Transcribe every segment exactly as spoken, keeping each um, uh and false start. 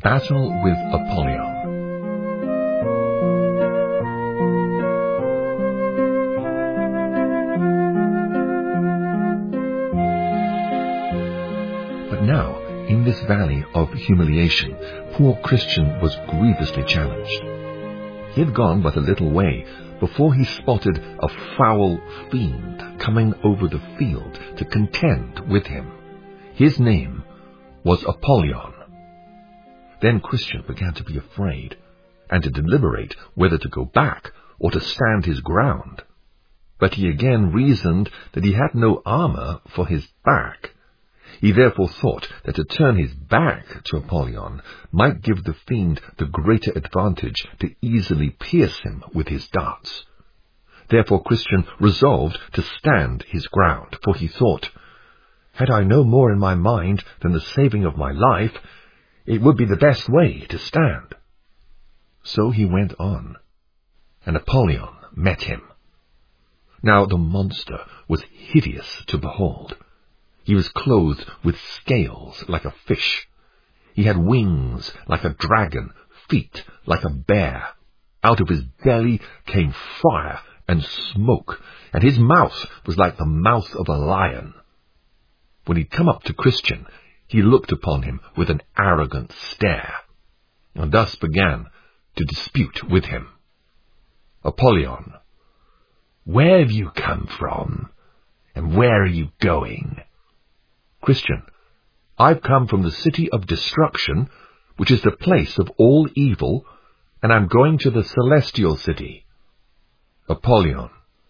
Battle with Apollyon. But now, in this valley of humiliation, poor Christian was grievously challenged. He had gone but a little way before he spotted a foul fiend coming over the field to contend with him. His name was Apollyon. Then Christian began to be afraid, and to deliberate whether to go back or to stand his ground. But he again reasoned that he had no armor for his back. He therefore thought that to turn his back to Apollyon might give the fiend the greater advantage to easily pierce him with his darts. Therefore Christian resolved to stand his ground, for he thought, "Had I no more in my mind than the saving of my life, it would be the best way to stand." So he went on, and Apollyon met him. Now the monster was hideous to behold. He was clothed with scales like a fish. He had wings like a dragon, feet like a bear. Out of his belly came fire and smoke, and his mouth was like the mouth of a lion. When he come up to Christian, he looked upon him with an arrogant stare, and thus began to dispute with him. "Apollyon, where have you come from, and where are you going?" Christian, "I've come from the city of destruction, which is the place of all evil, and I'm going to the celestial city." Apollyon,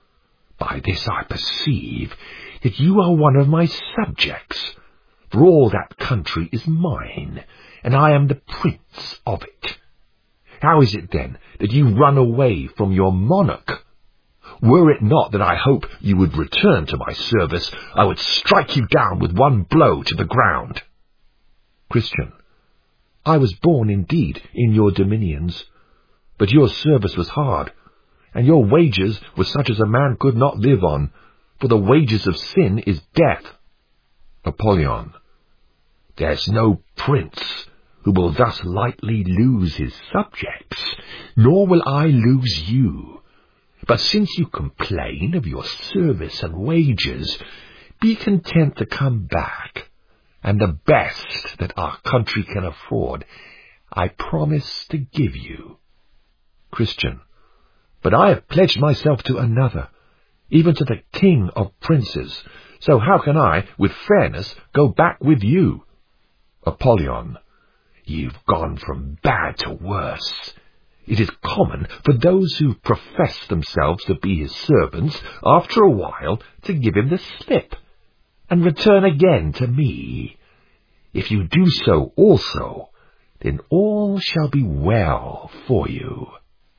"By this I perceive that you are one of my subjects, for all that country is mine, and I am the prince of it. How is it then that you run away from your monarch? Were it not that I hope you would return to my service, I would strike you down with one blow to the ground." Christian, "I was born indeed in your dominions, but your service was hard, and your wages were such as a man could not live on, for the wages of sin is death." Apollyon, "There's no prince who will thus lightly lose his subjects, nor will I lose you. But since you complain of your service and wages, be content to come back, and the best that our country can afford I promise to give you." Christian, "But I have pledged myself to another, even to the king of princes, so how can I, with fairness, go back with you?" Apollyon, "You've gone from bad to worse. It is common for those who profess themselves to be his servants, after a while, to give him the slip, and return again to me. If you do so also, then all shall be well for you."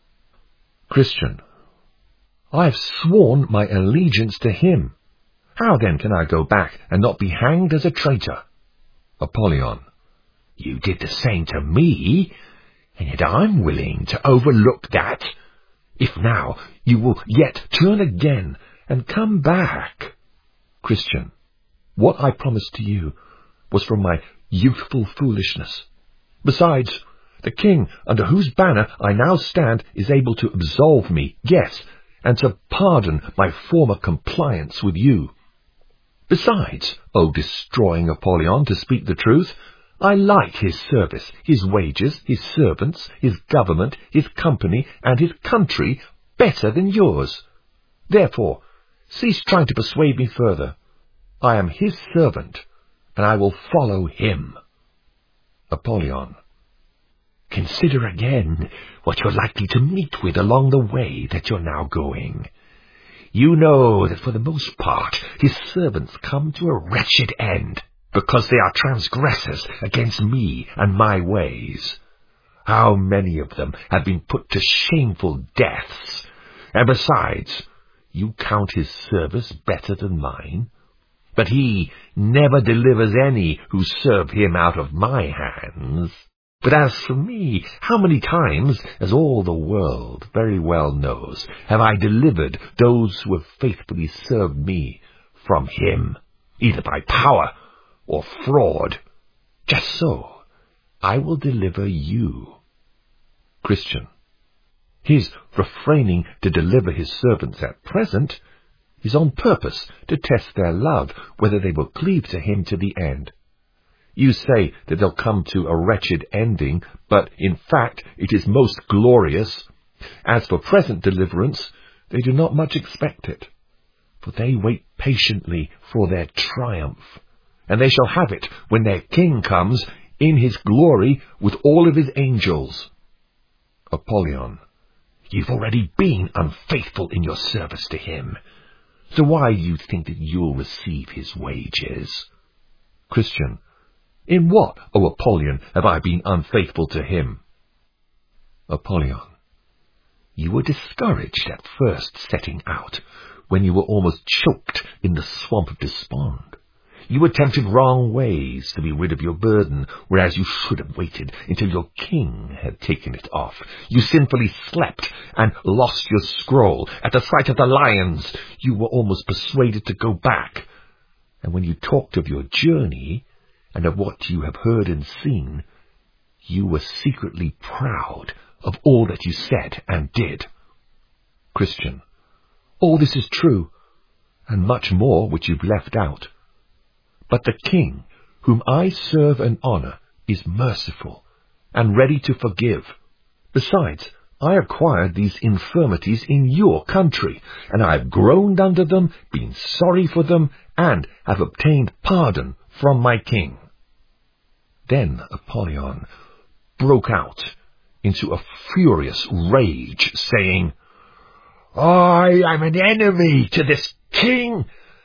Christian, "I have sworn my allegiance to him. How then can I go back and not be hanged as a traitor?" Apollyon, "You did the same to me, and yet I'm willing to overlook that, if now you will yet turn again and come back." Christian, "What I promised to you was from my youthful foolishness. Besides, the king under whose banner I now stand is able to absolve me, yes, and to pardon my former compliance with you. Besides, O destroying Apollyon, to speak the truth, I like his service, his wages, his servants, his government, his company, and his country better than yours. Therefore, cease trying to persuade me further. I am his servant, and I will follow him." Apollyon, "Consider again what you're likely to meet with along the way that you're now going. You know that for the most part his servants come to a wretched end, because they are transgressors against me and my ways. How many of them have been put to shameful deaths? And besides, you count his service better than mine, but he never delivers any who serve him out of my hands. But as for me, how many times, as all the world very well knows, have I delivered those who have faithfully served me from him, either by power or fraud? Just so, I will deliver you. Christian. His refraining to deliver his servants at present is on purpose to test their love, whether they will cleave to him to the end. You say that they'll come to a wretched ending, but in fact it is most glorious. As for present deliverance, they do not much expect it, for they wait patiently for their triumph, and they shall have it when their King comes in his glory with all of his angels. Apollyon. You've already been unfaithful in your service to him, so why you think that you'll receive his wages? Christian. In what, O Apollyon, have I been unfaithful to him? Apollyon. You were discouraged at first setting out, when you were almost choked in the swamp of despond. You were tempted wrong ways to be rid of your burden, whereas you should have waited until your king had taken it off. You sinfully slept and lost your scroll. At the sight of the lions, you were almost persuaded to go back. And when you talked of your journey, and of what you have heard and seen, you were secretly proud of all that you said and did. Christian. All this is true, and much more which you've left out. But the king, whom I serve and honor, is merciful, and ready to forgive. Besides, I acquired these infirmities in your country, and I have groaned under them, been sorry for them, and have obtained pardon from my king. Then Apollyon broke out into a furious rage, saying, I am an enemy to this king.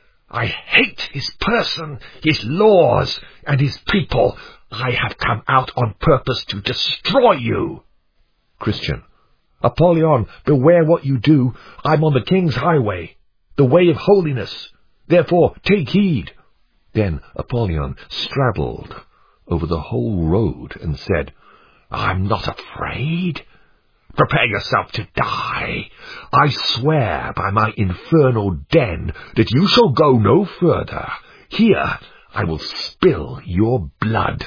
I hate his person, his laws, and his people. I have come out on purpose to destroy you. Christian. Apollyon, beware what you do. I'm on the king's highway, the way of holiness. Therefore, take heed. Then Apollyon straddled over the whole road and said, I'm not afraid. Prepare yourself to die. I swear by my infernal den that you shall go no further. Here I will spill your blood.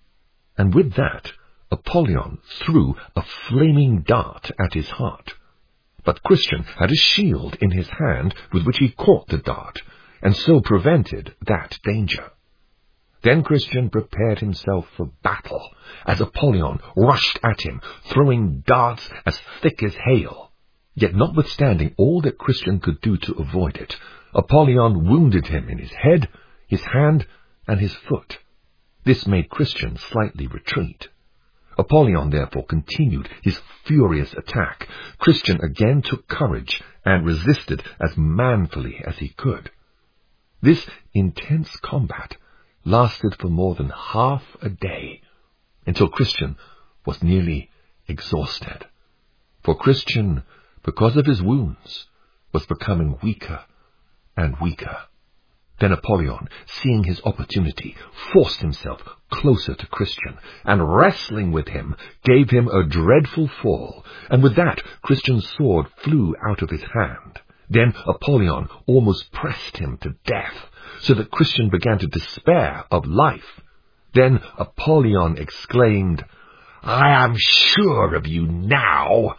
And with that, Apollyon threw a flaming dart at his heart. But Christian had a shield in his hand with which he caught the dart, and so prevented that danger. Then Christian prepared himself for battle, as Apollyon rushed at him, throwing darts as thick as hail. Yet notwithstanding all that Christian could do to avoid it, Apollyon wounded him in his head, his hand, and his foot. This made Christian slightly retreat. Apollyon therefore continued his furious attack. Christian again took courage and resisted as manfully as he could. This intense combat lasted for more than half a day, until Christian was nearly exhausted. For Christian, because of his wounds, was becoming weaker and weaker. Then Apollyon, seeing his opportunity, forced himself closer to Christian, and wrestling with him, gave him a dreadful fall, and with that Christian's sword flew out of his hand. Then Apollyon almost pressed him to death, so that Christian began to despair of life. Then Apollyon exclaimed, I am sure of you now.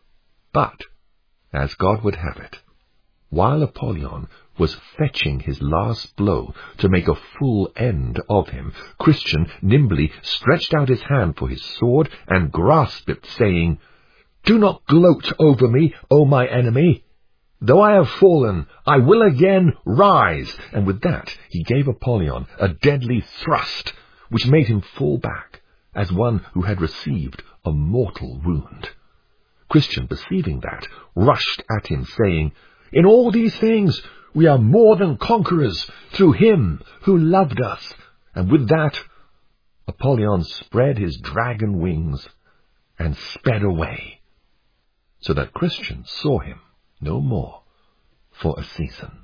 But, as God would have it, while Apollyon was fetching his last blow to make a full end of him, Christian nimbly stretched out his hand for his sword and grasped it, saying, Do not gloat over me, O my enemy. Though I have fallen, I will again rise. And with that he gave Apollyon a deadly thrust, which made him fall back, as one who had received a mortal wound. Christian, perceiving that, rushed at him, saying, In all these things we are more than conquerors, through him who loved us. And with that Apollyon spread his dragon wings and sped away, so that Christian saw him no more for a season.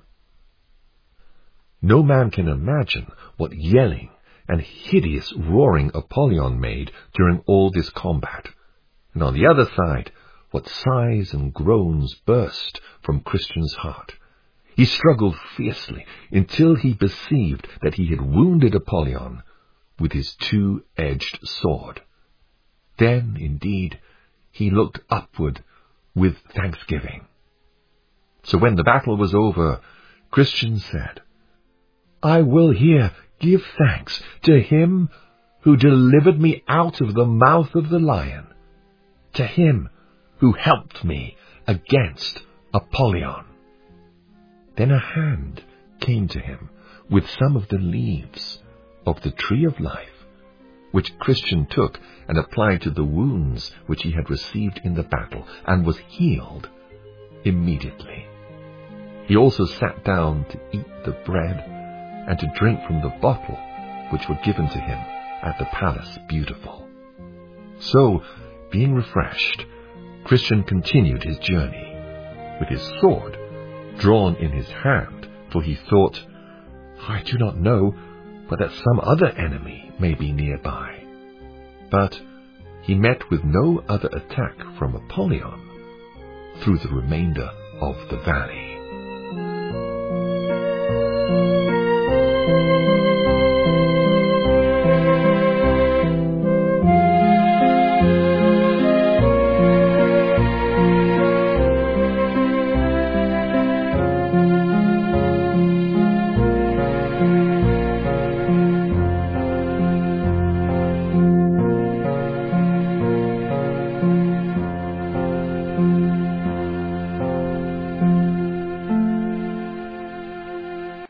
No man can imagine what yelling and hideous roaring Apollyon made during all this combat, and on the other side, what sighs and groans burst from Christian's heart. He struggled fiercely until he perceived that he had wounded Apollyon, with his two-edged sword. Then, indeed, he looked upward with thanksgiving. So when the battle was over, Christian said, "I will here give thanks to him who delivered me out of the mouth of the lion, to him who helped me against Apollyon." Then a hand came to him with some of the leaves of the tree of life, which Christian took and applied to the wounds which he had received in the battle, and was healed immediately. He also sat down to eat the bread and to drink from the bottle which were given to him at the Palace Beautiful. So, being refreshed, Christian continued his journey, with his sword drawn in his hand, for he thought, "I do not know but that some other enemy may be nearby." But he met with no other attack from Apollyon through the remainder of the valley.